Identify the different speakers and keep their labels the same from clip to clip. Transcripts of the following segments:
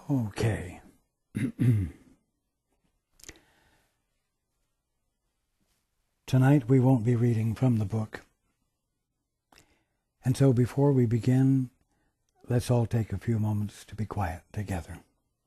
Speaker 1: Okay. Tonight we won't be reading from the book. And so before we begin, let's all take a few moments to be quiet together.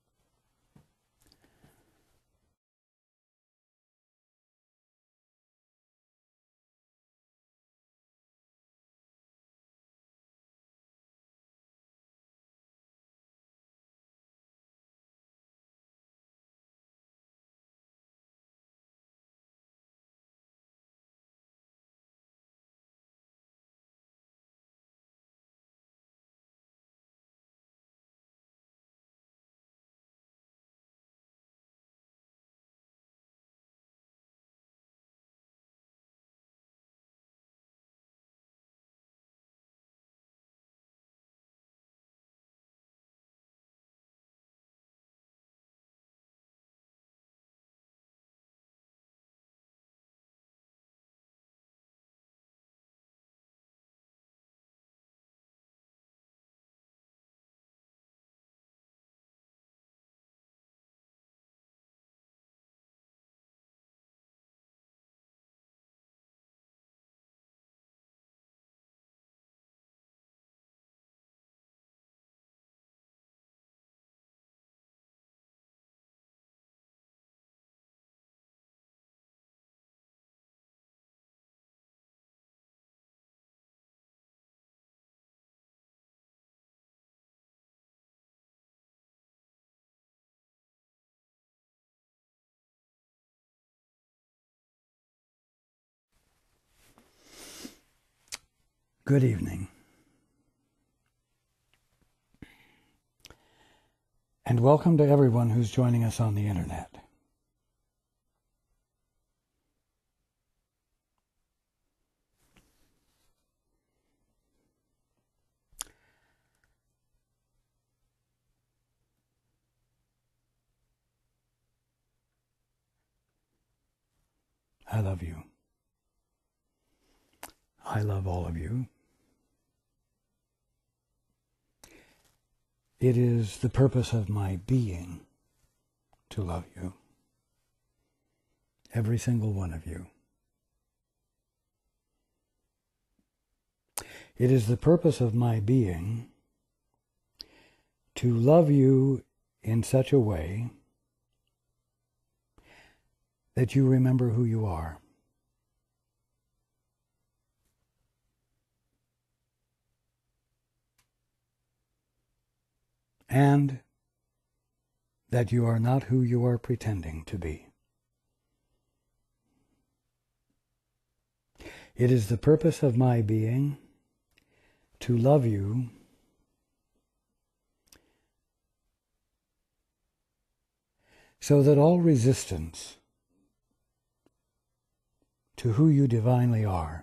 Speaker 1: Good evening. And welcome to everyone who's joining us on the internet. I love you. I love all of you. It is the purpose of my being to love you. Every single one of you. It is the purpose of my being to love you in such a way that you remember who you are. And that you are not who you are pretending to be. It is the purpose of my being to love you so that all resistance to who you divinely are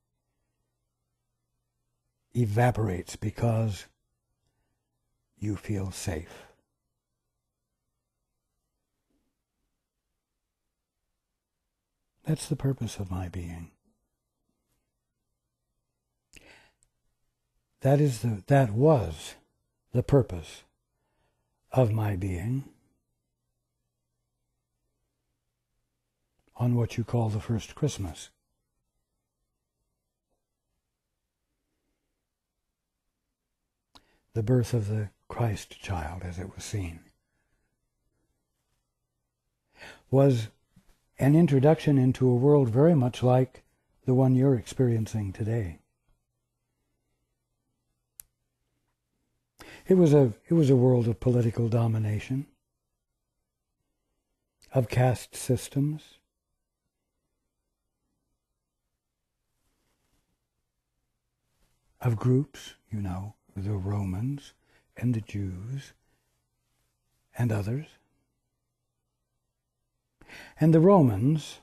Speaker 1: evaporates because you feel safe. That's the purpose of my being. That was the purpose of my being on what you call the first Christmas. The birth of the Christ child, as it was seen, was an introduction into a world very much like the one you're experiencing today. It was a world of political domination, of caste systems, of groups, the Romans and the Jews and others. And the Romans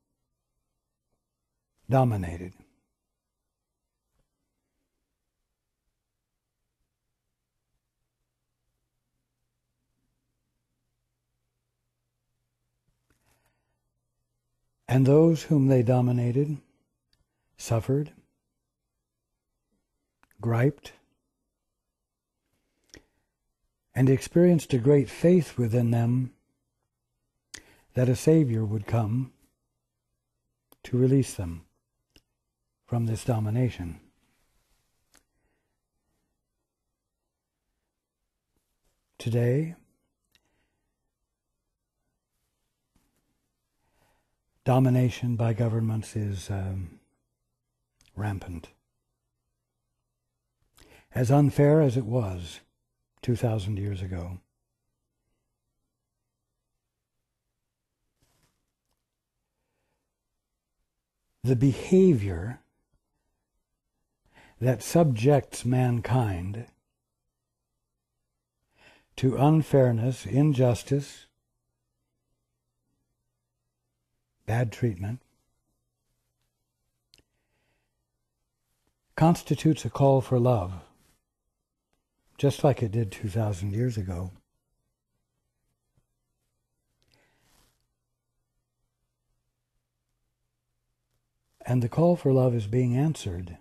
Speaker 1: dominated. And those whom they dominated suffered, griped, and experienced a great faith within them that a Savior would come to release them from this domination. Today, domination by governments is rampant. As unfair as it was 2,000 years ago. The behavior that subjects mankind to unfairness, injustice, bad treatment, constitutes a call for love, just like it did 2,000 years ago. And the call for love is being answered.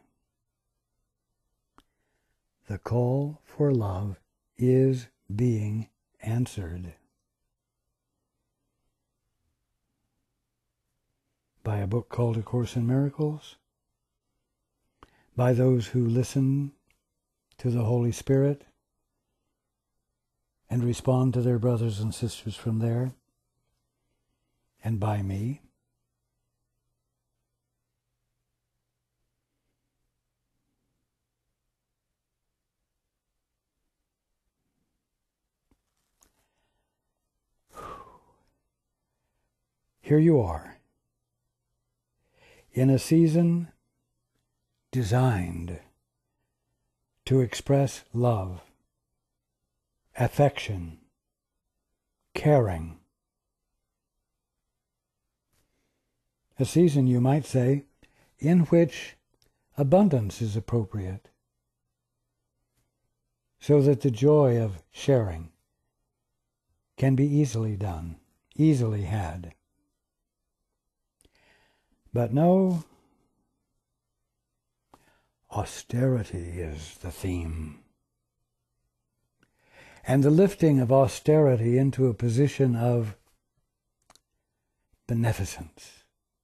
Speaker 1: The call for love is being answered by a book called A Course in Miracles, by those who listen to the Holy Spirit and respond to their brothers and sisters from there, and by me. Here you are, in a season designed to express love, affection, caring. A season, you might say, in which abundance is appropriate, so that the joy of sharing can be easily done, easily had. But no, austerity is the theme. And the lifting of austerity into a position of beneficence,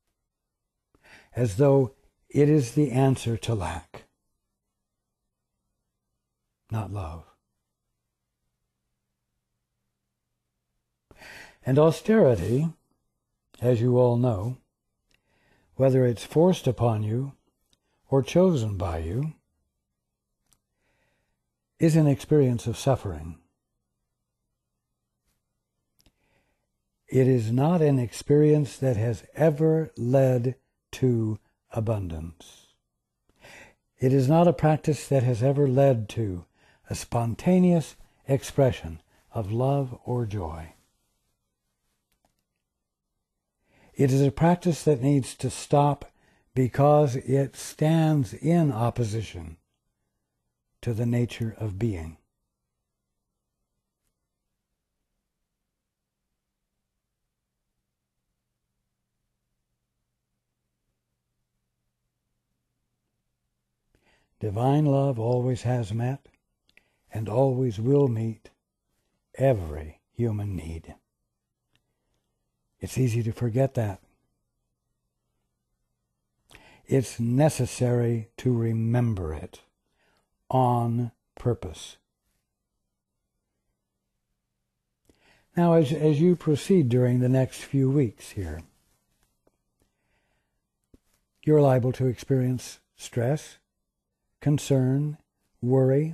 Speaker 1: as though it is the answer to lack, not love. And austerity, as you all know, whether it's forced upon you or chosen by you, is an experience of suffering. It is not an experience that has ever led to abundance. It is not a practice that has ever led to a spontaneous expression of love or joy. It is a practice that needs to stop because it stands in opposition to the nature of being. Divine love always has met and always will meet every human need. It's easy to forget that. It's necessary to remember it on purpose. Now, as you proceed during the next few weeks here, you're liable to experience stress, concern, worry,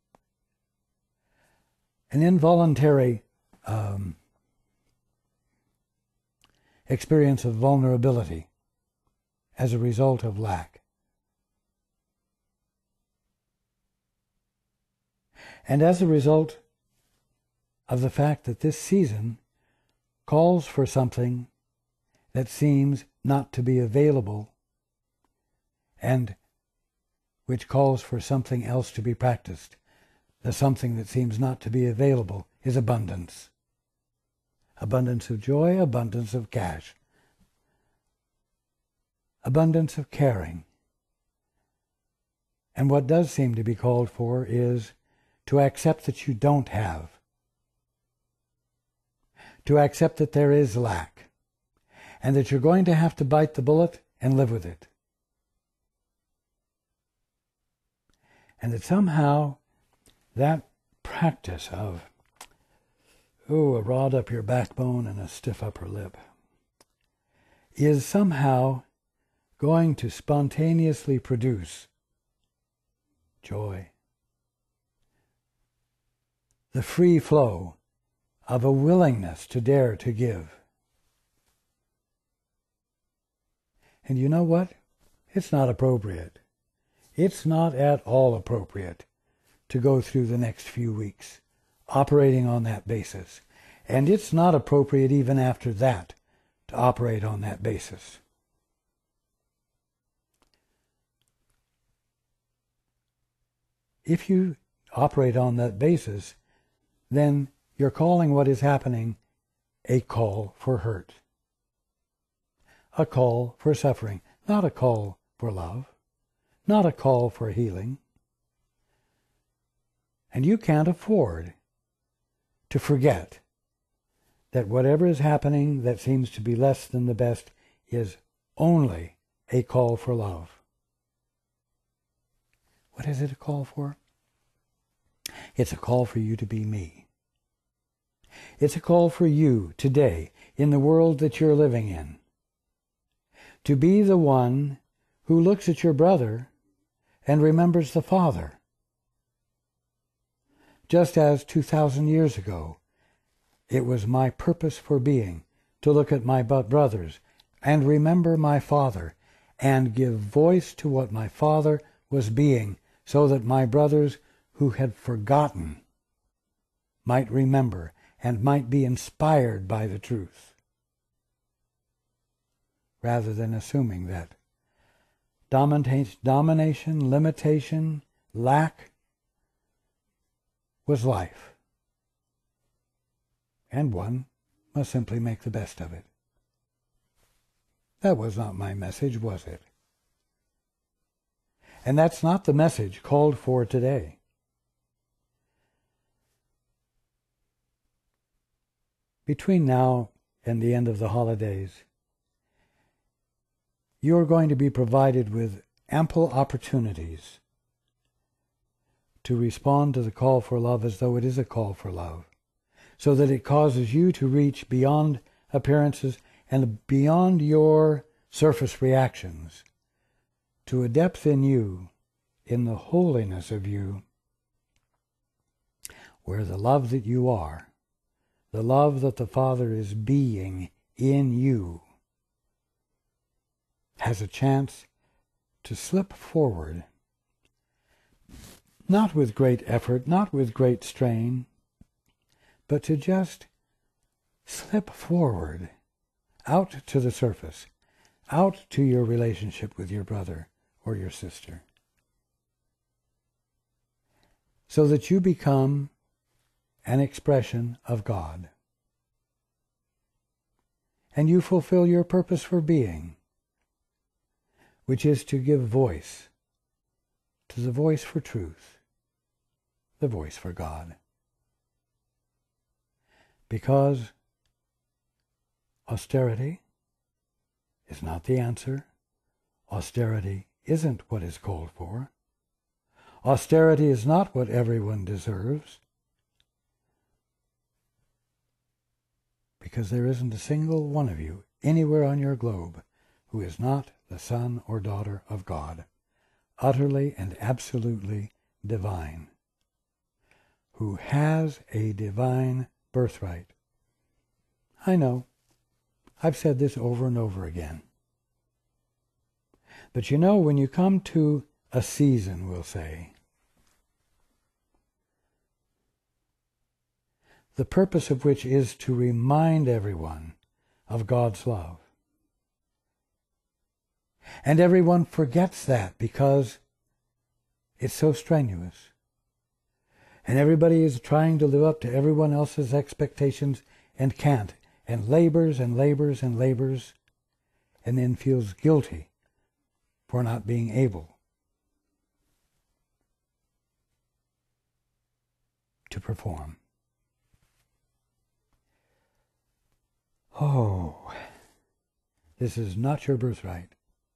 Speaker 1: an involuntary experience of vulnerability as a result of lack. And as a result of the fact that this season calls for something that seems not to be available and which calls for something else to be practiced. The something that seems not to be available is abundance. Abundance of joy, abundance of cash, abundance of caring. And what does seem to be called for is to accept that you don't have to accept that there is lack, and that you're going to have to bite the bullet and live with it. And that somehow that practice of, a rod up your backbone and a stiff upper lip, is somehow going to spontaneously produce joy. The free flow of a willingness to dare to give. And you know what? It's not appropriate. It's not at all appropriate to go through the next few weeks operating on that basis. And it's not appropriate even after that to operate on that basis. If you operate on that basis, then you're calling what is happening a call for hurt, a call for suffering, not a call for love, not a call for healing. And you can't afford to forget that whatever is happening that seems to be less than the best is only a call for love. What is it a call for? It's a call for you to be me. It's a call for you today in the world that you're living in to be the one who looks at your brother and remembers the Father. Just as 2,000 years ago, it was my purpose for being to look at my brothers and remember my Father and give voice to what my Father was being, so that my brothers who had forgotten might remember and might be inspired by the truth, rather than assuming that domination, limitation, lack was life, and one must simply make the best of it. That was not my message, was it? And that's not the message called for today. Between now and the end of the holidays, you're going to be provided with ample opportunities to respond to the call for love as though it is a call for love, so that it causes you to reach beyond appearances and beyond your surface reactions to a depth in you, in the holiness of you, where the love that you are, the love that the Father is being in you, has a chance to slip forward, not with great effort, not with great strain, but to just slip forward, out to the surface, out to your relationship with your brother or your sister, so that you become an expression of God. And you fulfill your purpose for being, which is to give voice to the voice for truth, the voice for God. Because austerity is not the answer. Austerity isn't what is called for. Austerity is not what everyone deserves. Because there isn't a single one of you anywhere on your globe who is not the son or daughter of God, utterly and absolutely divine, who has a divine birthright. I know, I've said this over and over again. But you know, when you come to a season, we'll say, the purpose of which is to remind everyone of God's love. And everyone forgets that because it's so strenuous. And everybody is trying to live up to everyone else's expectations and can't, and labors and labors and labors, and then feels guilty for not being able to perform. Oh, this is not your birthright.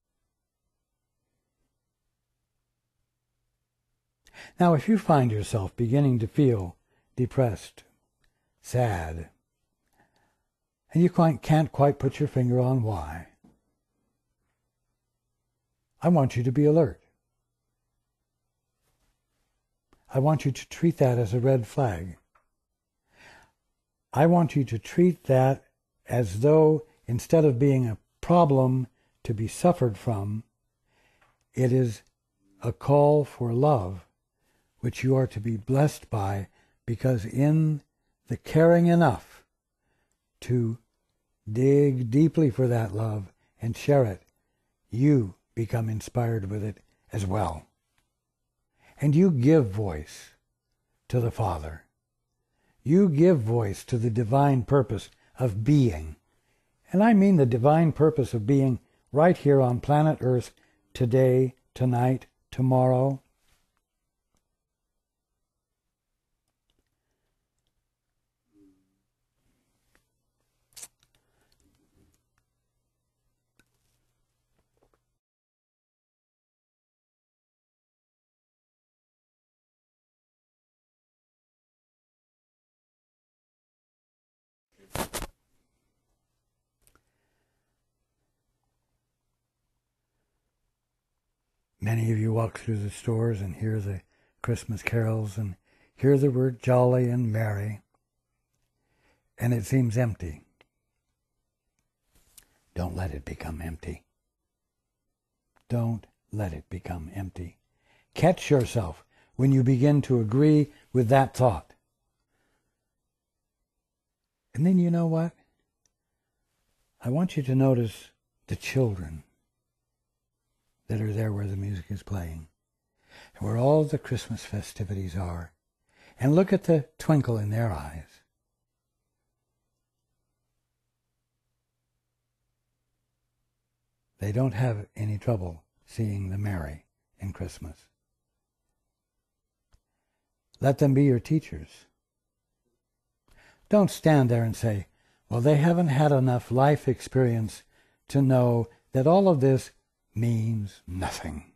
Speaker 1: Now, if you find yourself beginning to feel depressed, sad, and you can't quite put your finger on why, I want you to be alert. I want you to treat that as a red flag. I want you to treat that as though, instead of being a problem to be suffered from, it is a call for love, which you are to be blessed by, because in the caring enough to dig deeply for that love and share it, you become inspired with it as well. And you give voice to the Father. You give voice to the divine purpose of being. And I mean the divine purpose of being right here on planet Earth today, tonight, tomorrow. Many of you walk through the stores and hear the Christmas carols and hear the word jolly and merry, and it seems empty. Don't let it become empty. Don't let it become empty. Catch yourself when you begin to agree with that thought. And then you know what? I want you to notice the children that are there where the music is playing, and where all the Christmas festivities are, and look at the twinkle in their eyes. They don't have any trouble seeing the merry in Christmas. Let them be your teachers. Don't stand there and say, well, they haven't had enough life experience to know that all of this means nothing.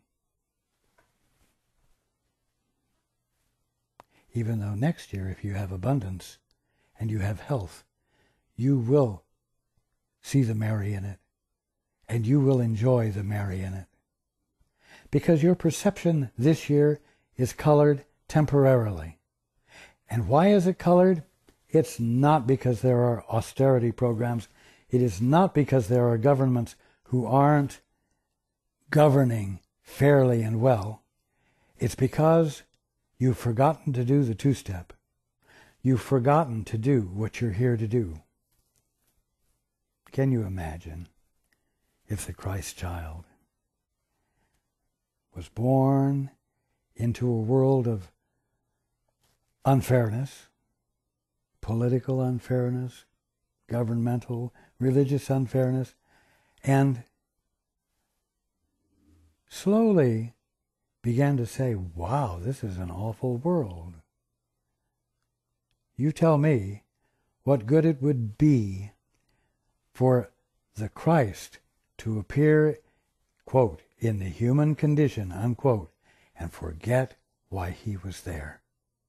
Speaker 1: Even though next year, if you have abundance and you have health, you will see the merry in it, and you will enjoy the merry in it. Because your perception this year is colored temporarily. And why is it colored? It's not because there are austerity programs. It is not because there are governments who aren't governing fairly and well. It's because you've forgotten to do the two-step. You've forgotten to do what you're here to do. Can you imagine if the Christ child was born into a world of unfairness, political unfairness, governmental, religious unfairness, and slowly began to say, wow, this is an awful world. You tell me what good it would be for the Christ to appear, quote, in the human condition, unquote, and forget why he was there.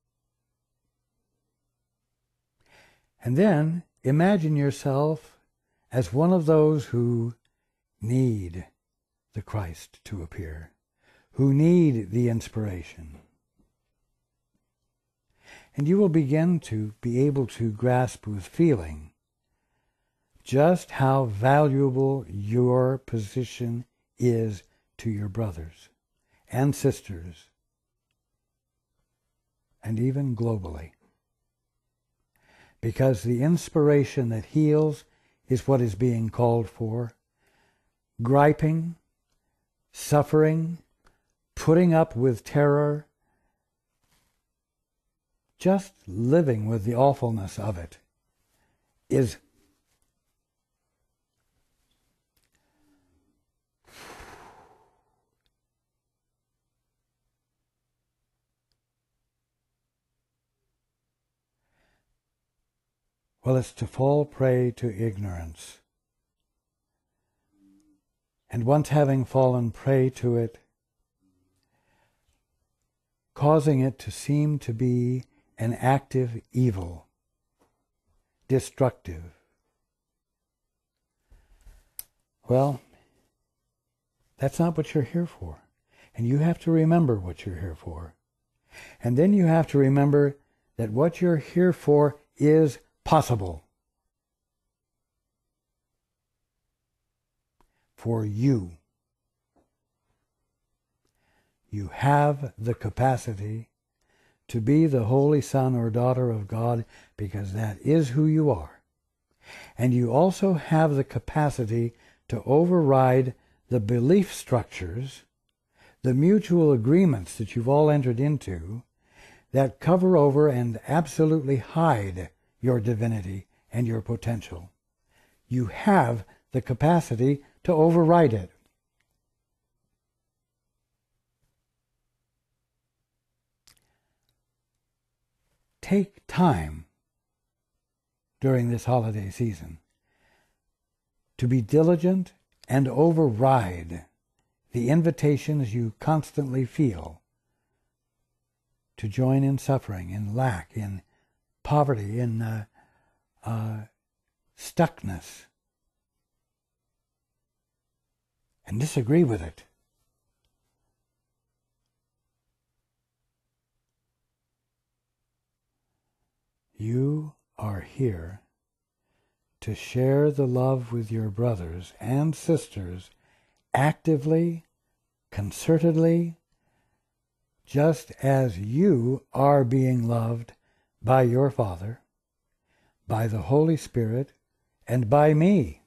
Speaker 1: And then imagine yourself as one of those who need the Christ to appear, who need the inspiration. And you will begin to be able to grasp with feeling just how valuable your position is to your brothers and sisters, and even globally. Because the inspiration that heals is what is being called for. Griping, suffering, putting up with terror, just living with the awfulness of it is Well, it's to fall prey to ignorance. And once having fallen prey to it, causing it to seem to be an active evil, destructive. Well, that's not what you're here for. And you have to remember what you're here for. And then you have to remember that what you're here for is possible. For you. You have the capacity to be the holy son or daughter of God, because that is who you are. And you also have the capacity to override the belief structures, the mutual agreements that you've all entered into, that cover over and absolutely hide your divinity and your potential. You have the capacity to override it. Take time during this holiday season to be diligent and override the invitations you constantly feel to join in suffering, in lack, in poverty, in stuckness, and disagree with it. You are here to share the love with your brothers and sisters actively, concertedly, just as you are being loved by your Father, by the Holy Spirit, and by me.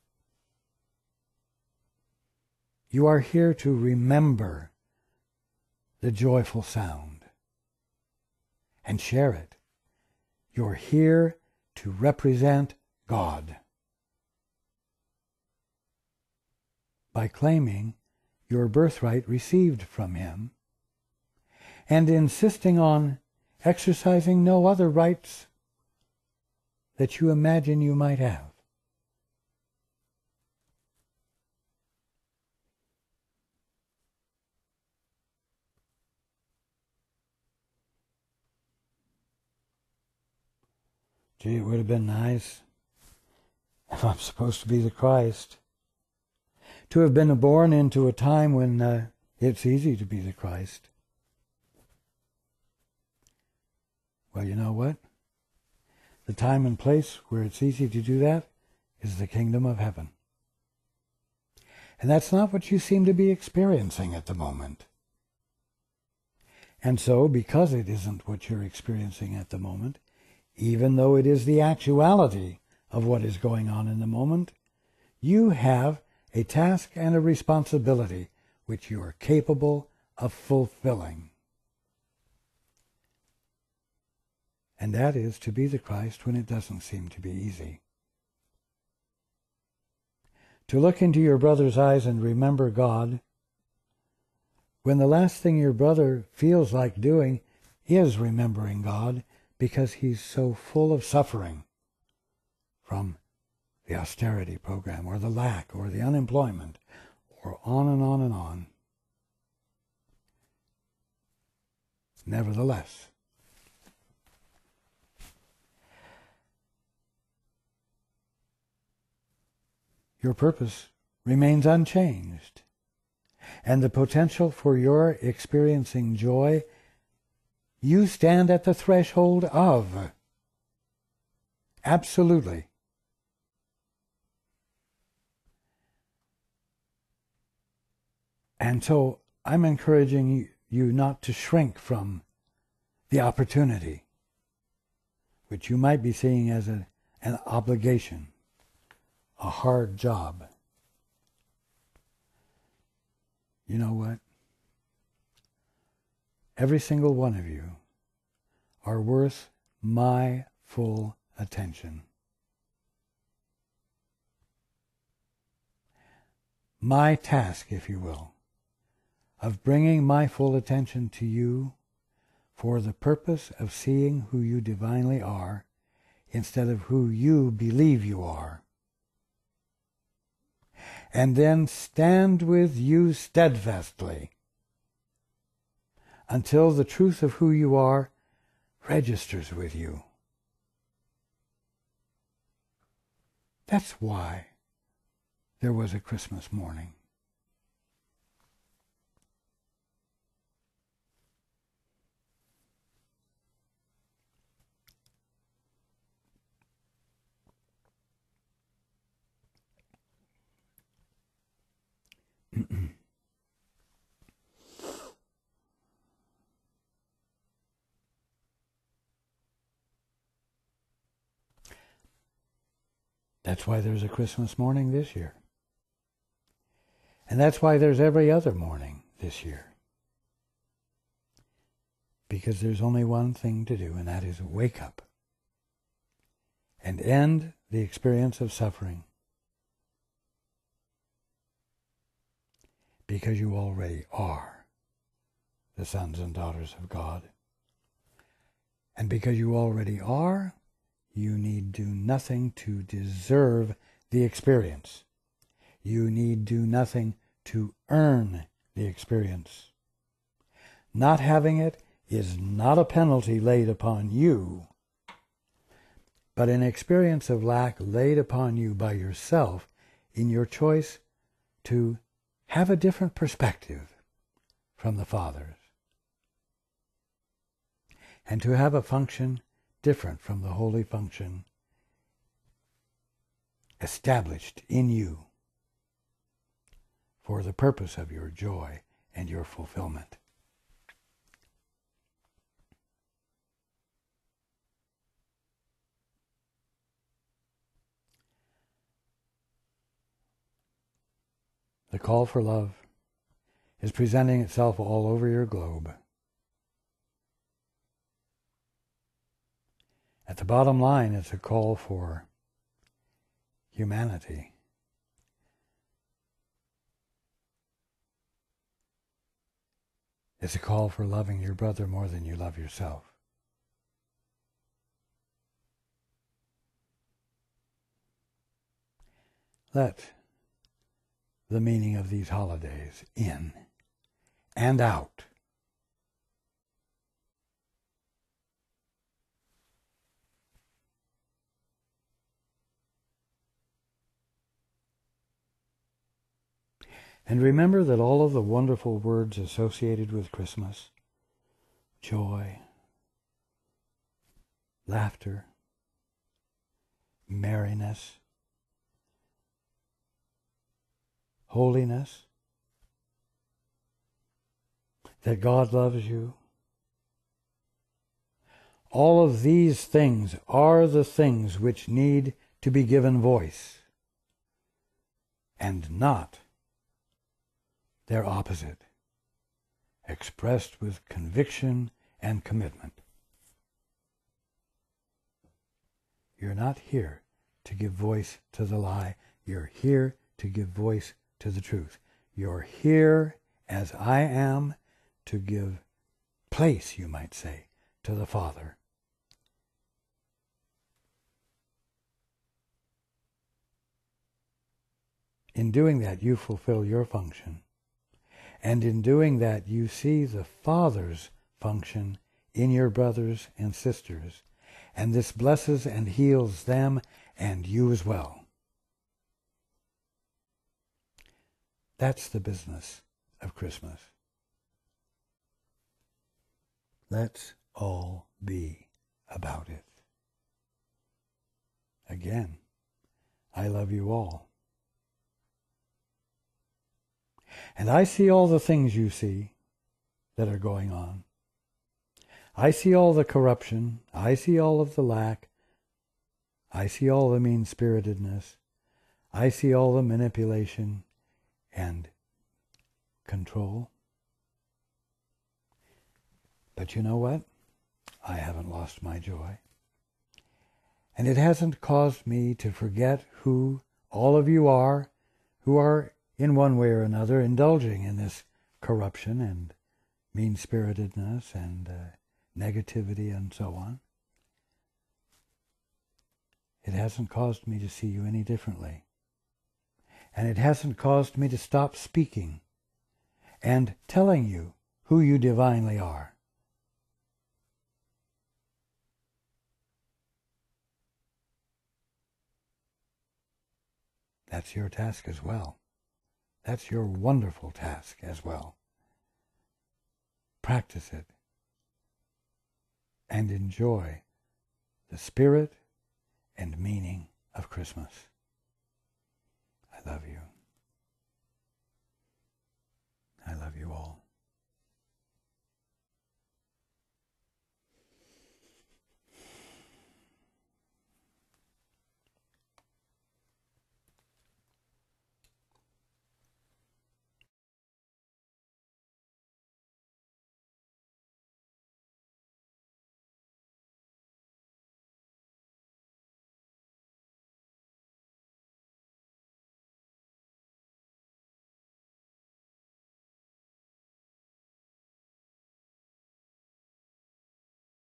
Speaker 1: You are here to remember the joyful sound and share it. You're here to represent God by claiming your birthright received from Him and insisting on exercising no other rights that you imagine you might have. Gee, it would have been nice, if I'm supposed to be the Christ, to have been born into a time when it's easy to be the Christ. Well, you know what? The time and place where it's easy to do that is the kingdom of heaven. And that's not what you seem to be experiencing at the moment. And so, because it isn't what you're experiencing at the moment, even though it is the actuality of what is going on in the moment, you have a task and a responsibility which you are capable of fulfilling. And that is to be the Christ when it doesn't seem to be easy. To look into your brother's eyes and remember God when the last thing your brother feels like doing is remembering God, because he's so full of suffering from the austerity program, or the lack, or the unemployment, or on and on and on. Nevertheless, your purpose remains unchanged, and the potential for your experiencing joy you stand at the threshold of. Absolutely. And so I'm encouraging you not to shrink from the opportunity, which you might be seeing as an obligation, a hard job. You know what? Every single one of you are worth my full attention. My task, if you will, of bringing my full attention to you for the purpose of seeing who you divinely are instead of who you believe you are. And then stand with you steadfastly until the truth of who you are registers with you. That's why there was a Christmas morning. That's why there's a Christmas morning this year. And that's why there's every other morning this year. Because there's only one thing to do, and that is wake up and end the experience of suffering. Because you already are the sons and daughters of God. And because you already are, you need do nothing to deserve the experience. You need do nothing to earn the experience. Not having it is not a penalty laid upon you, but an experience of lack laid upon you by yourself in your choice to have a different perspective from the Father's, and to have a function different from the holy function established in you for the purpose of your joy and your fulfillment. The call for love is presenting itself all over your globe. At the bottom line, it's a call for humanity. It's a call for loving your brother more than you love yourself. Let the meaning of these holidays in and out and remember that all of the wonderful words associated with Christmas, joy, laughter, merriness, holiness, that God loves you. All of these things are the things which need to be given voice, and not their opposite, expressed with conviction and commitment. You're not here to give voice to the lie. You're here to give voice to the truth. You're here, as I am, to give place, you might say, to the Father. In doing that, you fulfill your function. And in doing that, you see the Father's function in your brothers and sisters. And this blesses and heals them and you as well. That's the business of Christmas. Let's all be about it. Again, I love you all. And I see all the things you see that are going on. I see all the corruption. I see all of the lack. I see all the mean-spiritedness. I see all the manipulation and control. But you know what? I haven't lost my joy. And it hasn't caused me to forget who all of you are, who are in one way or another indulging in this corruption and mean-spiritedness and negativity and so on. It hasn't caused me to see you any differently. And it hasn't caused me to stop speaking and telling you who you divinely are. That's your task as well. That's your wonderful task as well. Practice it and enjoy the spirit and meaning of Christmas. I love you. I love you all.